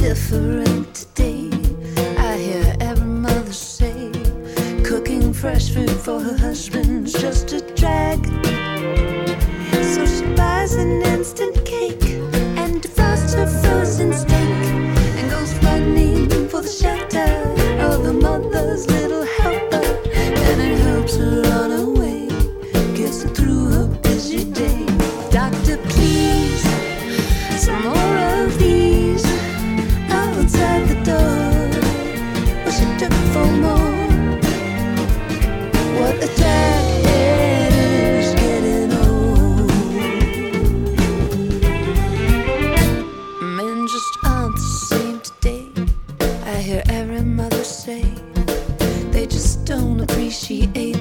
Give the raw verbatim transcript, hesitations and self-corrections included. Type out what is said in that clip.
different today. I hear every mother say cooking fresh food for her husband's just a drag. So she buys an instant cake and defrosts her frozen steak and goes running for the shelter of the mother's little helper. And it helps her on her way, gets her through her busy day. Doctor, please, some more of these outside the door. Well, she took for more. What a drag it is getting old. Men just aren't the same today. I hear every mother say they just don't appreciate